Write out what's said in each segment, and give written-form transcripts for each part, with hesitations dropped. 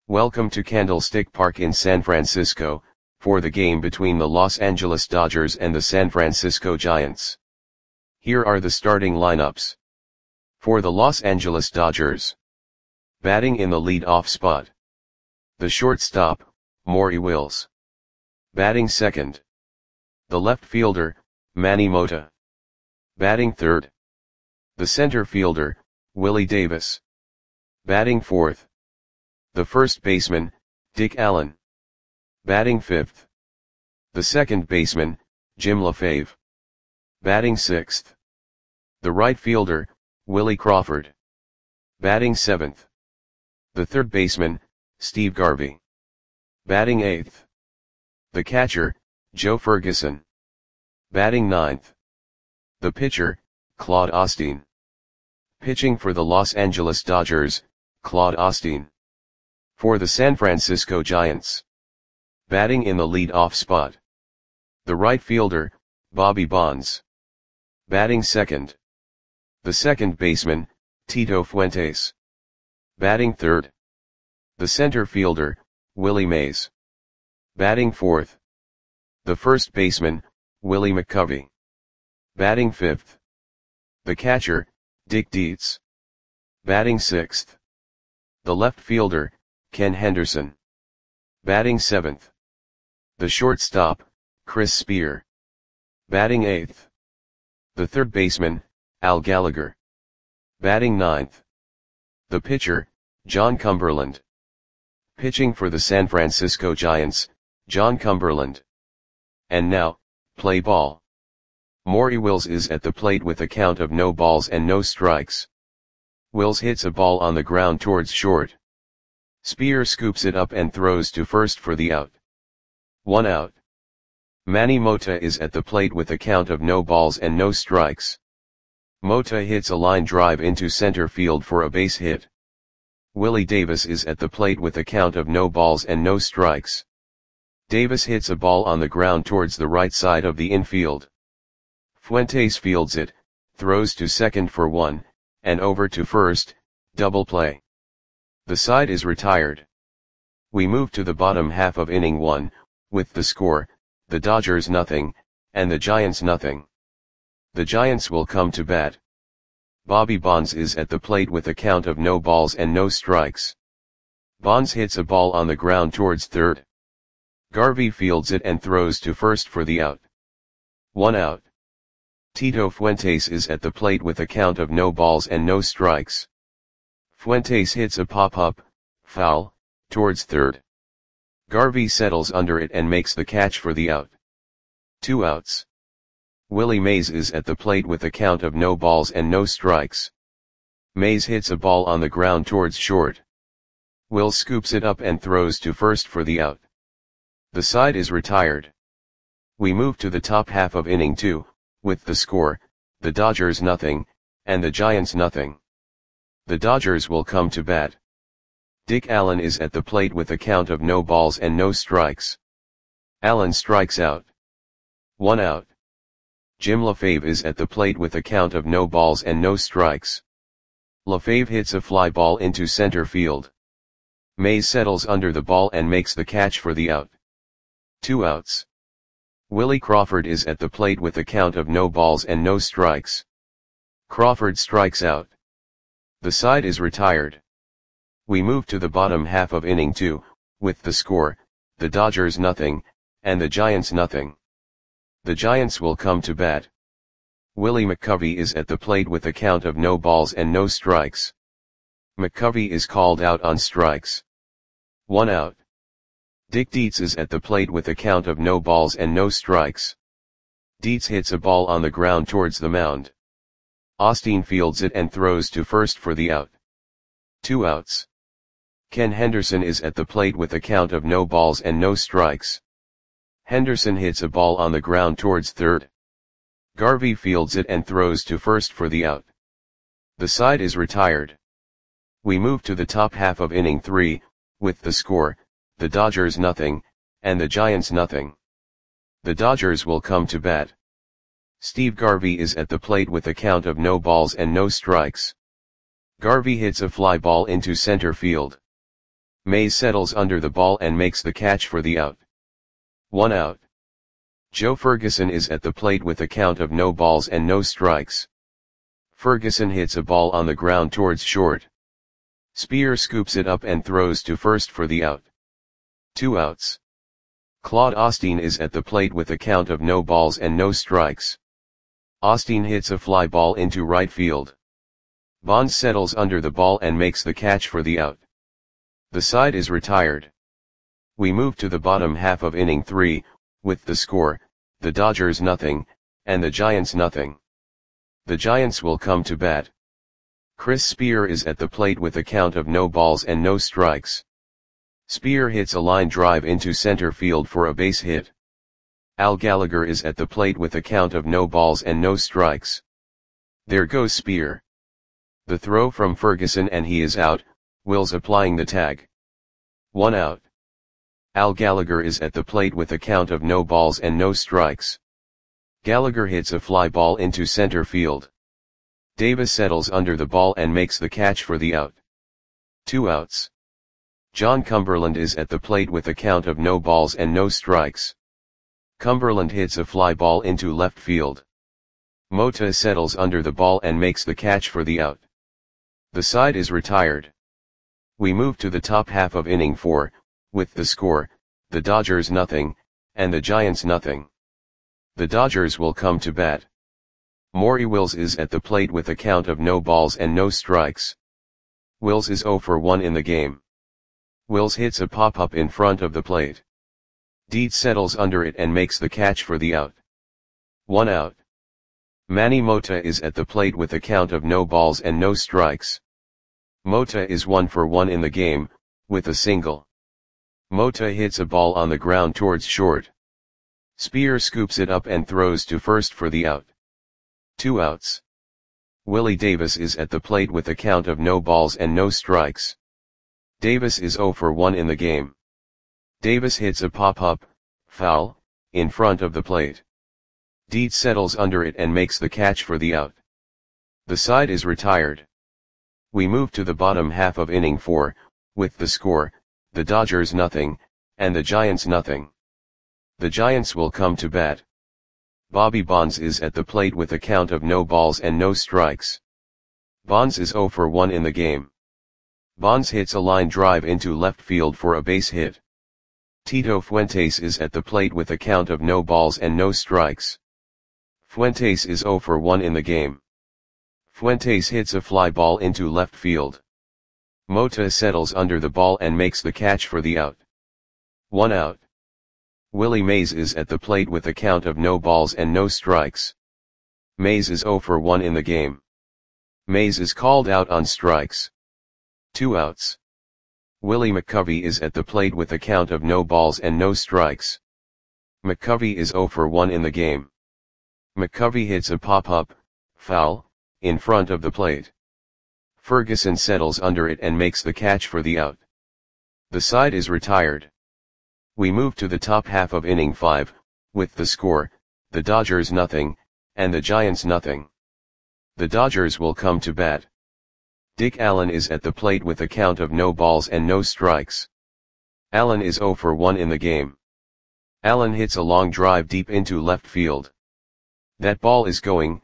Welcome to Candlestick Park in San Francisco, for the game between the Los Angeles Dodgers and the San Francisco Giants. Here are the starting lineups. For the Los Angeles Dodgers. Batting in the lead-off spot. The shortstop, Maury Wills. Batting second. The left fielder, Manny Mota. Batting third. The center fielder, Willie Davis. Batting fourth. The first baseman, Dick Allen. Batting fifth. The second baseman, Jim LaFave. Batting sixth. The right fielder, Willie Crawford. Batting seventh. The third baseman, Steve Garvey. Batting eighth. The catcher, Joe Ferguson. Batting ninth. The pitcher, Claude Osteen. Pitching for the Los Angeles Dodgers, Claude Osteen. For the San Francisco Giants. Batting in the lead-off spot. The right fielder, Bobby Bonds. Batting second. The second baseman, Tito Fuentes. Batting third. The center fielder, Willie Mays. Batting fourth. The first baseman, Willie McCovey. Batting fifth. The catcher, Dick Dietz. Batting sixth. The left fielder, Ken Henderson. Batting seventh. The shortstop, Chris Spear. Batting eighth. The third baseman, Al Gallagher. Batting ninth. The pitcher, John Cumberland. Pitching for the San Francisco Giants, John Cumberland. And now, play ball. Maury Wills is at the plate with a count of no balls and no strikes. Wills hits a ball on the ground towards short. Spear scoops it up and throws to first for the out. 1 out. Manny Mota is at the plate with a count of no balls and no strikes. Mota hits a line drive into center field for a base hit. Willie Davis is at the plate with a count of no balls and no strikes. Davis hits a ball on the ground towards the right side of the infield. Fuentes fields it, throws to second for 1, and over to first, double play. The side is retired. We move to the bottom half of inning 1, with the score, the Dodgers nothing, and the Giants nothing. The Giants will come to bat. Bobby Bonds is at the plate with a count of no balls and no strikes. Bonds hits a ball on the ground towards third. Garvey fields it and throws to first for the out. 1 out. Tito Fuentes is at the plate with a count of no balls and no strikes. Fuentes hits a pop-up, foul, towards third. Garvey settles under it and makes the catch for the out. 2 outs. Willie Mays is at the plate with a count of no balls and no strikes. Mays hits a ball on the ground towards short. Wills scoops it up and throws to first for the out. The side is retired. We move to the top half of inning 2, with the score, the Dodgers nothing, and the Giants nothing. The Dodgers will come to bat. Dick Allen is at the plate with a count of no balls and no strikes. Allen strikes out. 1 out. Jim LaFave is at the plate with a count of no balls and no strikes. LaFave hits a fly ball into center field. Mays settles under the ball and makes the catch for the out. 2 outs. Willie Crawford is at the plate with a count of no balls and no strikes. Crawford strikes out. The side is retired. We move to the bottom half of inning 2, with the score, the Dodgers nothing, and the Giants nothing. The Giants will come to bat. Willie McCovey is at the plate with a count of no balls and no strikes. McCovey is called out on strikes. 1 out. Dick Dietz is at the plate with a count of no balls and no strikes. Dietz hits a ball on the ground towards the mound. Osteen fields it and throws to first for the out. 2 outs. Ken Henderson is at the plate with a count of no balls and no strikes. Henderson hits a ball on the ground towards third. Garvey fields it and throws to first for the out. The side is retired. We move to the top half of inning 3, with the score, the Dodgers nothing, and the Giants nothing. The Dodgers will come to bat. Steve Garvey is at the plate with a count of no balls and no strikes. Garvey hits a fly ball into center field. Mays settles under the ball and makes the catch for the out. 1 out. Joe Ferguson is at the plate with a count of no balls and no strikes. Ferguson hits a ball on the ground towards short. Spear scoops it up and throws to first for the out. 2 outs. Claude Osteen is at the plate with a count of no balls and no strikes. Osteen hits a fly ball into right field. Bonds settles under the ball and makes the catch for the out. The side is retired. We move to the bottom half of inning 3, with the score, the Dodgers nothing, and the Giants nothing. The Giants will come to bat. Chris Spear is at the plate with a count of no balls and no strikes. Spear hits a line drive into center field for a base hit. Al Gallagher is at the plate with a count of no balls and no strikes. There goes Spear. The throw from Ferguson and he is out, Wills applying the tag. 1 out. Al Gallagher is at the plate with a count of no balls and no strikes. Gallagher hits a fly ball into center field. Davis settles under the ball and makes the catch for the out. 2 outs. John Cumberland is at the plate with a count of no balls and no strikes. Cumberland hits a fly ball into left field. Mota settles under the ball and makes the catch for the out. The side is retired. We move to the top half of inning 4, with the score, the Dodgers nothing, and the Giants nothing. The Dodgers will come to bat. Maury Wills is at the plate with a count of no balls and no strikes. Wills is 0 for 1 in the game. Wills hits a pop-up in front of the plate. Dietz settles under it and makes the catch for the out. 1 out. Manny Mota is at the plate with a count of no balls and no strikes. Mota is 1 for 1 in the game, with a single. Mota hits a ball on the ground towards short. Spear scoops it up and throws to first for the out. 2 outs. Willie Davis is at the plate with a count of no balls and no strikes. Davis is 0 for 1 in the game. Davis hits a pop-up, foul, in front of the plate. Dietz settles under it and makes the catch for the out. The side is retired. We move to the bottom half of inning 4, with the score, the Dodgers nothing, and the Giants nothing. The Giants will come to bat. Bobby Bonds is at the plate with a count of no balls and no strikes. Bonds is 0 for 1 in the game. Bonds hits a line drive into left field for a base hit. Tito Fuentes is at the plate with a count of no balls and no strikes. Fuentes is 0 for 1 in the game. Fuentes hits a fly ball into left field. Mota settles under the ball and makes the catch for the out. 1 out. Willie Mays is at the plate with a count of no balls and no strikes. Mays is 0 for 1 in the game. Mays is called out on strikes. 2 outs. Willie McCovey is at the plate with a count of no balls and no strikes. McCovey is 0 for 1 in the game. McCovey hits a pop-up, foul, in front of the plate. Ferguson settles under it and makes the catch for the out. The side is retired. We move to the top half of inning 5, with the score, the Dodgers nothing, and the Giants nothing. The Dodgers will come to bat. Dick Allen is at the plate with a count of no balls and no strikes. Allen is 0 for 1 in the game. Allen hits a long drive deep into left field. That ball is going,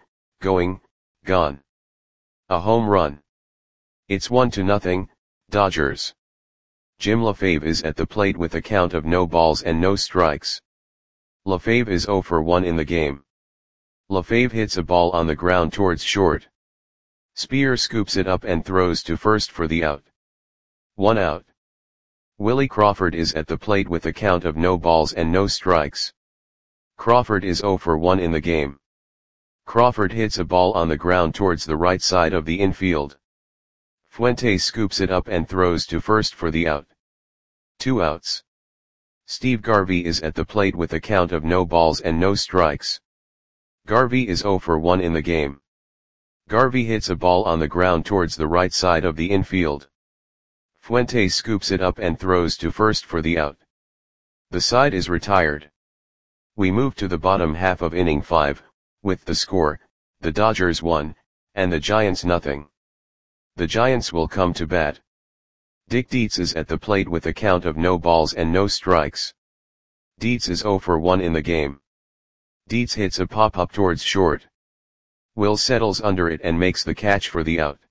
gone. A home run. It's 1-0, Dodgers. Jim LaFave is at the plate with a count of no balls and no strikes. LaFave is 0 for 1 in the game. LaFave hits a ball on the ground towards short. Spear scoops it up and throws to first for the out. 1 out. Willie Crawford is at the plate with a count of no balls and no strikes. Crawford is 0 for 1 in the game. Crawford hits a ball on the ground towards the right side of the infield. Fuentes scoops it up and throws to first for the out. 2 outs. Steve Garvey is at the plate with a count of no balls and no strikes. Garvey is 0 for 1 in the game. Garvey hits a ball on the ground towards the right side of the infield. Fuentes scoops it up and throws to first for the out. The side is retired. We move to the bottom half of inning 5, with the score, the Dodgers 1, and the Giants nothing. The Giants will come to bat. Dick Dietz is at the plate with a count of no balls and no strikes. Dietz is 0 for 1 in the game. Dietz hits a pop-up towards short. Will settles under it and makes the catch for the out.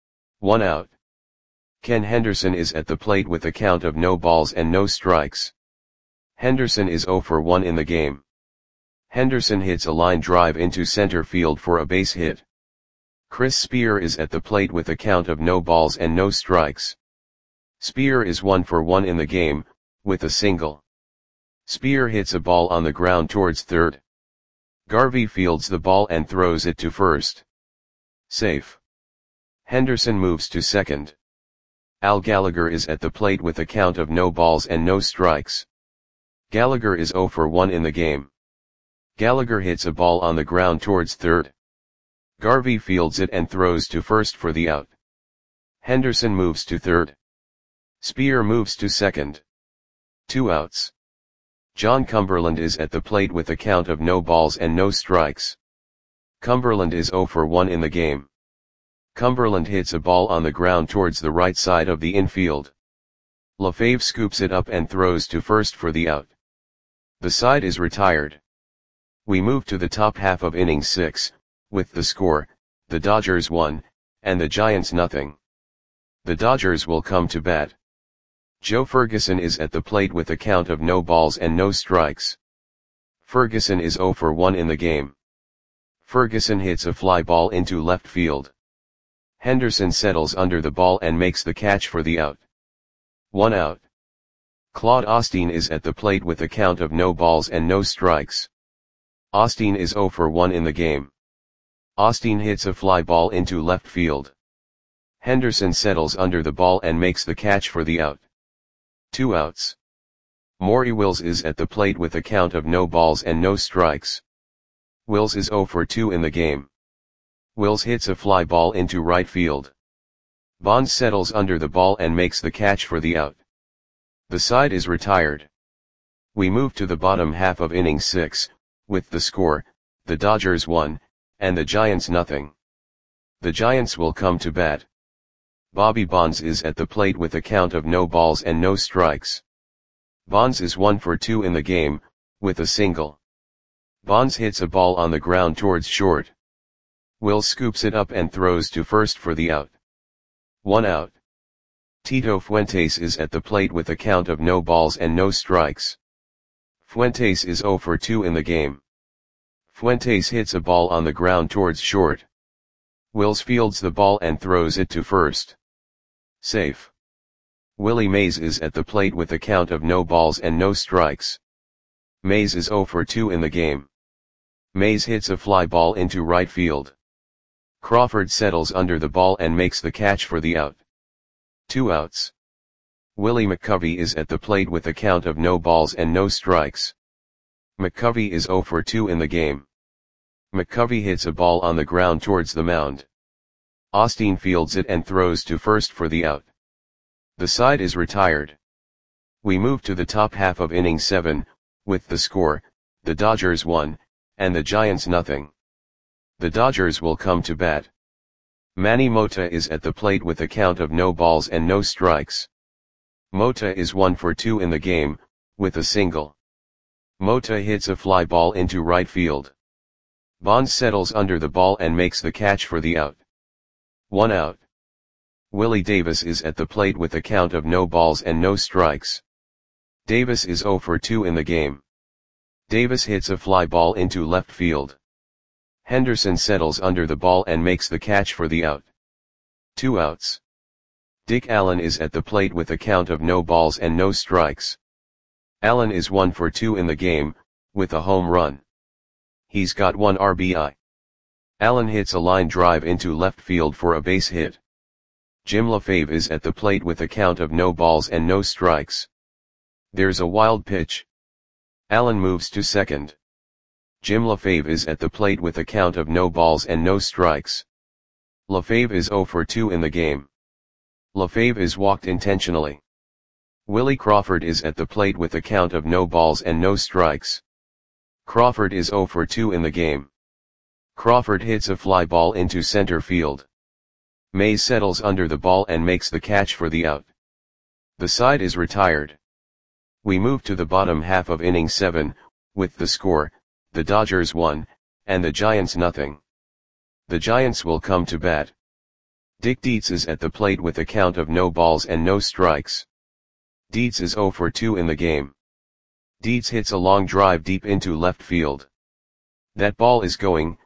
1 out. Ken Henderson is at the plate with a count of no balls and no strikes. Henderson is 0 for 1 in the game. Henderson hits a line drive into center field for a base hit. Chris Spear is at the plate with a count of no balls and no strikes. Spear is 1 for 1 in the game, with a single. Spear hits a ball on the ground towards third. Garvey fields the ball and throws it to first. Safe. Henderson moves to second. Al Gallagher is at the plate with a count of no balls and no strikes. Gallagher is 0 for 1 in the game. Gallagher hits a ball on the ground towards third. Garvey fields it and throws to first for the out. Henderson moves to third. Spear moves to second. 2 outs. John Cumberland is at the plate with a count of no balls and no strikes. Cumberland is 0 for 1 in the game. Cumberland hits a ball on the ground towards the right side of the infield. LaFave scoops it up and throws to first for the out. The side is retired. We move to the top half of inning 6, with the score, the Dodgers 1, and the Giants nothing. The Dodgers will come to bat. Joe Ferguson is at the plate with a count of no balls and no strikes. Ferguson is 0 for 1 in the game. Ferguson hits a fly ball into left field. Henderson settles under the ball and makes the catch for the out. 1 out. Claude Osteen is at the plate with a count of no balls and no strikes. Osteen is 0 for 1 in the game. Osteen hits a fly ball into left field. Henderson settles under the ball and makes the catch for the out. 2 outs. Maury Wills is at the plate with a count of no balls and no strikes. Wills is 0 for 2 in the game. Wills hits a fly ball into right field. Bonds settles under the ball and makes the catch for the out. The side is retired. We move to the bottom half of inning 6, with the score, the Dodgers 1, and the Giants nothing. The Giants will come to bat. Bobby Bonds is at the plate with a count of no balls and no strikes. Bonds is 1 for 2 in the game, with a single. Bonds hits a ball on the ground towards short. Will scoops it up and throws to first for the out. 1 out. Tito Fuentes is at the plate with a count of no balls and no strikes. Fuentes is 0 for 2 in the game. Fuentes hits a ball on the ground towards short. Wills fields the ball and throws it to first. Safe. Willie Mays is at the plate with a count of no balls and no strikes. Mays is 0 for 2 in the game. Mays hits a fly ball into right field. Crawford settles under the ball and makes the catch for the out. 2 outs. Willie McCovey is at the plate with a count of no balls and no strikes. McCovey is 0 for 2 in the game. McCovey hits a ball on the ground towards the mound. Osteen fields it and throws to first for the out. The side is retired. We move to the top half of inning 7, with the score, the Dodgers 1, and the Giants nothing. The Dodgers will come to bat. Manny Mota is at the plate with a count of no balls and no strikes. Mota is 1 for 2 in the game, with a single. Mota hits a fly ball into right field. Bonds settles under the ball and makes the catch for the out. 1 out. Willie Davis is at the plate with a count of no balls and no strikes. Davis is 0 for 2 in the game. Davis hits a fly ball into left field. Henderson settles under the ball and makes the catch for the out. 2 outs. Dick Allen is at the plate with a count of no balls and no strikes. Allen is 1 for 2 in the game, with a home run. He's got 1 RBI. Allen hits a line drive into left field for a base hit. Jim LaFave is at the plate with a count of no balls and no strikes. There's a wild pitch. Allen moves to second. Jim LaFave is at the plate with a count of no balls and no strikes. LaFave is 0 for 2 in the game. LaFave is walked intentionally. Willie Crawford is at the plate with a count of no balls and no strikes. Crawford is 0 for 2 in the game. Crawford hits a fly ball into center field. Mays settles under the ball and makes the catch for the out. The side is retired. We move to the bottom half of inning 7, with the score, the Dodgers 1, and the Giants nothing. The Giants will come to bat. Dick Dietz is at the plate with a count of no balls and no strikes. Dietz is 0 for 2 in the game. Dietz hits a long drive deep into left field. That ball is going,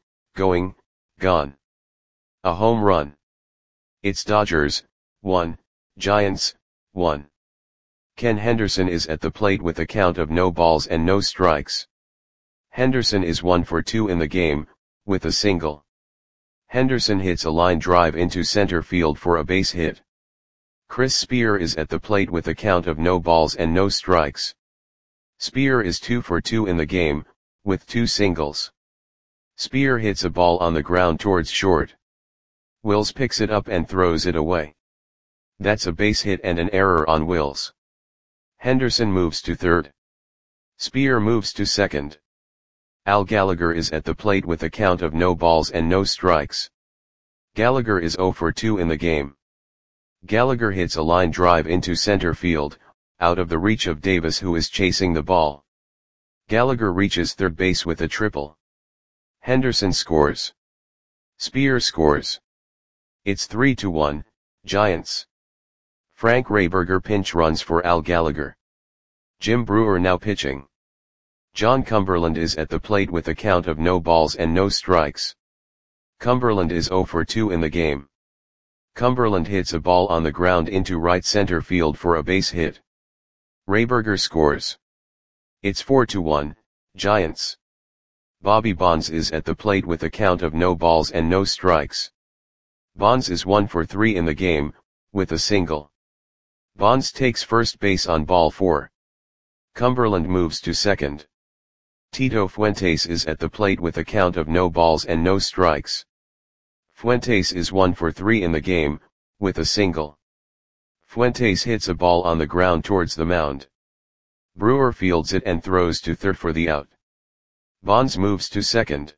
gone. A home run. It's Dodgers 1, Giants 1. Ken Henderson is at the plate with a count of no balls and no strikes. Henderson is 1 for 2 in the game, with a single. Henderson hits a line drive into center field for a base hit. Chris Spear is at the plate with a count of no balls and no strikes. Spear is 2 for 2 in the game, with 2 singles. Spear hits a ball on the ground towards short. Wills picks it up and throws it away. That's a base hit and an error on Wills. Henderson moves to third. Spear moves to second. Al Gallagher is at the plate with a count of no balls and no strikes. Gallagher is 0 for 2 in the game. Gallagher hits a line drive into center field, out of the reach of Davis who is chasing the ball. Gallagher reaches third base with a triple. Henderson scores. Spear scores. It's 3-1, Giants. Frank Rayberger pinch runs for Al Gallagher. Jim Brewer now pitching. John Cumberland is at the plate with a count of no balls and no strikes. Cumberland is 0 for 2 in the game. Cumberland hits a ball on the ground into right center field for a base hit. Rayberger scores. It's 4-1, Giants. Bobby Bonds is at the plate with a count of no balls and no strikes. Bonds is 1 for 3 in the game, with a single. Bonds takes first base on ball 4. Cumberland moves to second. Tito Fuentes is at the plate with a count of no balls and no strikes. Fuentes is 1 for 3 in the game, with a single. Fuentes hits a ball on the ground towards the mound. Brewer fields it and throws to third for the out. Bonds moves to second.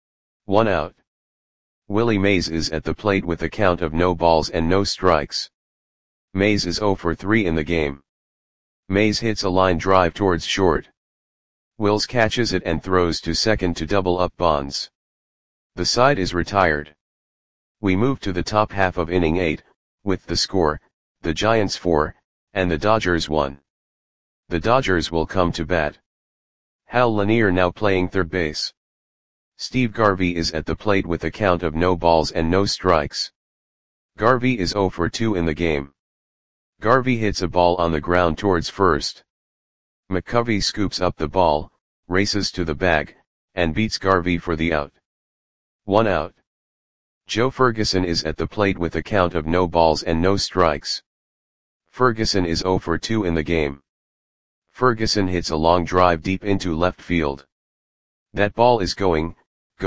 1 out. Willie Mays is at the plate with a count of no balls and no strikes. Mays is 0 for 3 in the game. Mays hits a line drive towards short. Wills catches it and throws to second to double up Bonds. The side is retired. We move to the top half of inning 8, with the score, the Giants 4, and the Dodgers 1. The Dodgers will come to bat. Hal Lanier now playing third base. Steve Garvey is at the plate with a count of no balls and no strikes. Garvey is 0 for 2 in the game. Garvey hits a ball on the ground towards first. McCovey scoops up the ball, races to the bag, and beats Garvey for the out. 1 out. Joe Ferguson is at the plate with a count of no balls and no strikes. Ferguson is 0 for 2 in the game. Ferguson hits a long drive deep into left field. That ball is going,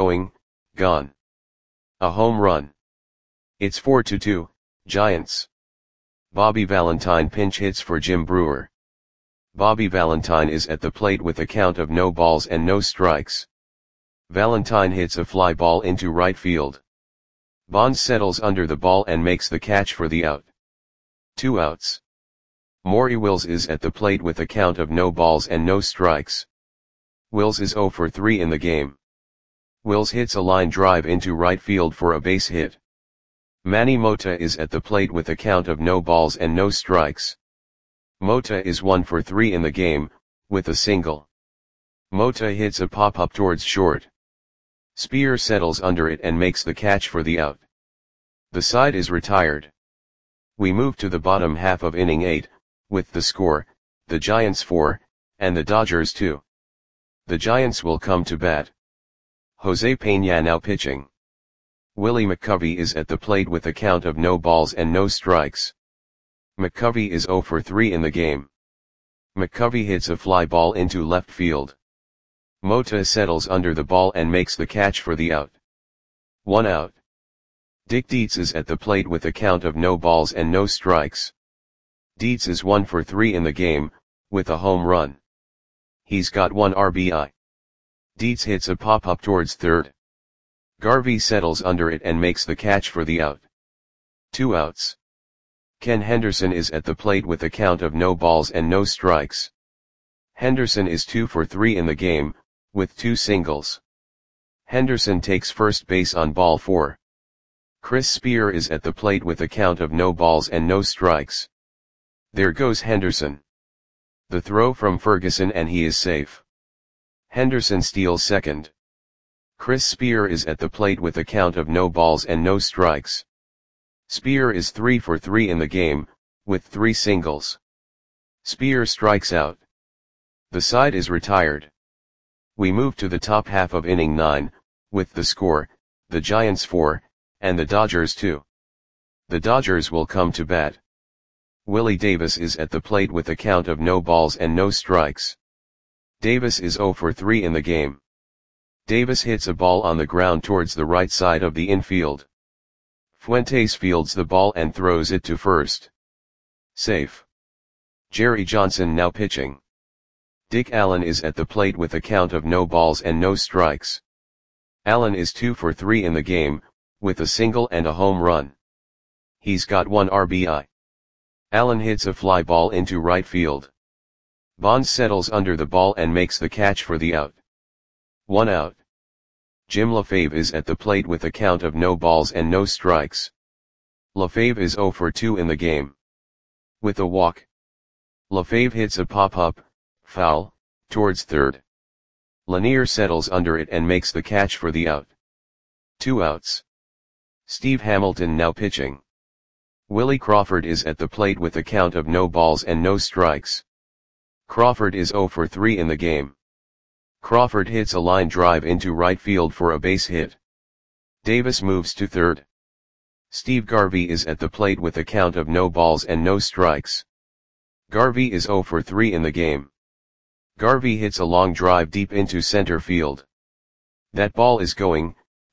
gone. A home run. It's 4-2, Giants. Bobby Valentine pinch hits for Jim Brewer. Bobby Valentine is at the plate with a count of no balls and no strikes. Valentine hits a fly ball into right field. Bonds settles under the ball and makes the catch for the out. 2 outs. Maury Wills is at the plate with a count of no balls and no strikes. Wills is 0 for 3 in the game. Wills hits a line drive into right field for a base hit. Manny Mota is at the plate with a count of no balls and no strikes. Mota is 1 for 3 in the game, with a single. Mota hits a pop-up towards short. Spear settles under it and makes the catch for the out. The side is retired. We move to the bottom half of inning 8, with the score, the Giants 4, and the Dodgers 2. The Giants will come to bat. Jose Peña now pitching. Willie McCovey is at the plate with a count of no balls and no strikes. McCovey is 0 for 3 in the game. McCovey hits a fly ball into left field. Mota settles under the ball and makes the catch for the out. 1 out. Dick Dietz is at the plate with a count of no balls and no strikes. Dietz is 1 for 3 in the game, with a home run. He's got 1 RBI. Dietz hits a pop-up towards third. Garvey settles under it and makes the catch for the out. 2 outs. Ken Henderson is at the plate with a count of no balls and no strikes. Henderson is 2 for 3 in the game, with 2 singles. Henderson takes first base on ball 4. Chris Spear is at the plate with a count of no balls and no strikes. There goes Henderson. The throw from Ferguson and he is safe. Henderson steals second. Chris Spear is at the plate with a count of no balls and no strikes. Spear is 3 for 3 in the game, with 3 singles. Spear strikes out. The side is retired. We move to the top half of inning 9, with the score, the Giants 4, and the Dodgers 2. The Dodgers will come to bat. Willie Davis is at the plate with a count of no balls and no strikes. Davis is 0 for 3 in the game. Davis hits a ball on the ground towards the right side of the infield. Fuentes fields the ball and throws it to first. Safe. Jerry Johnson now pitching. Dick Allen is at the plate with a count of no balls and no strikes. Allen is 2 for 3 in the game, with a single and a home run. He's got 1 RBI. Allen hits a fly ball into right field. Bonds settles under the ball and makes the catch for the out. 1 out. Jim LaFave is at the plate with a count of no balls and no strikes. LaFave is 0 for 2 in the game. With a walk. LaFave hits a pop-up, foul, towards third. Lanier settles under it and makes the catch for the out. 2 outs. Steve Hamilton now pitching. Willie Crawford is at the plate with a count of no balls and no strikes. Crawford is 0 for 3 in the game. Crawford hits a line drive into right field for a base hit. Davis moves to third. Steve Garvey is at the plate with a count of no balls and no strikes. Garvey is 0 for 3 in the game. Garvey hits a long drive deep into center field. That ball is gone.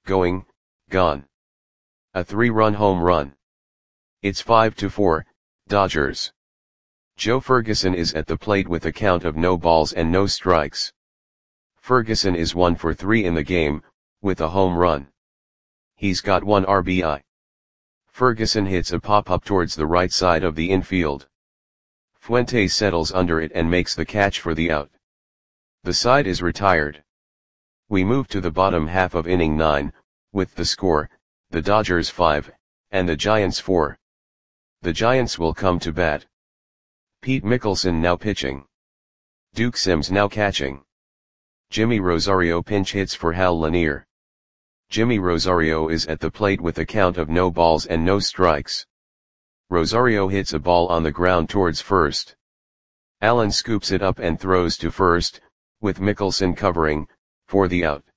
A 3-run home run. It's 5-4, Dodgers. Joe Ferguson is at the plate with a count of no balls and no strikes. Ferguson is 1 for 3 in the game, with a home run. He's got 1 RBI. Ferguson hits a pop-up towards the right side of the infield. Fuentes settles under it and makes the catch for the out. The side is retired. We move to the bottom half of inning 9, with the score, the Dodgers 5, and the Giants 4. The Giants will come to bat. Pete Mickelson now pitching. Duke Sims now catching. Jimmy Rosario pinch hits for Hal Lanier. Jimmy Rosario is at the plate with a count of no balls and no strikes. Rosario hits a ball on the ground towards first. Allen scoops it up and throws to first, with Mickelson covering, for the out.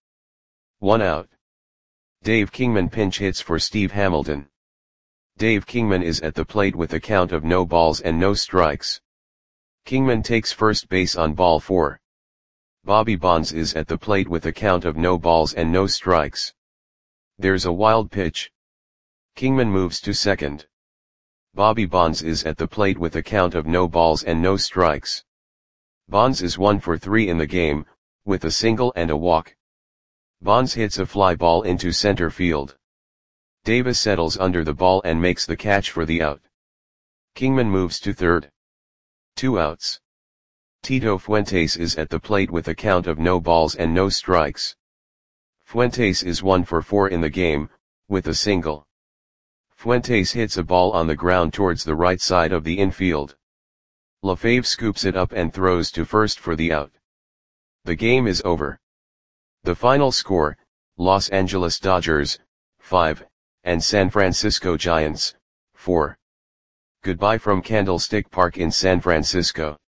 1 out. Dave Kingman pinch hits for Steve Hamilton. Dave Kingman is at the plate with a count of no balls and no strikes. Kingman takes first base on ball 4. Bobby Bonds is at the plate with a count of no balls and no strikes. There's a wild pitch. Kingman moves to second. Bobby Bonds is at the plate with a count of no balls and no strikes. Bonds is 1 for 3 in the game, with a single and a walk. Bonds hits a fly ball into center field. Davis settles under the ball and makes the catch for the out. Kingman moves to third. 2 outs. Tito Fuentes is at the plate with a count of no balls and no strikes. Fuentes is 1 for 4 in the game, with a single. Fuentes hits a ball on the ground towards the right side of the infield. LaFave scoops it up and throws to first for the out. The game is over. The final score, Los Angeles Dodgers, 5, and San Francisco Giants, 4. Goodbye from Candlestick Park in San Francisco.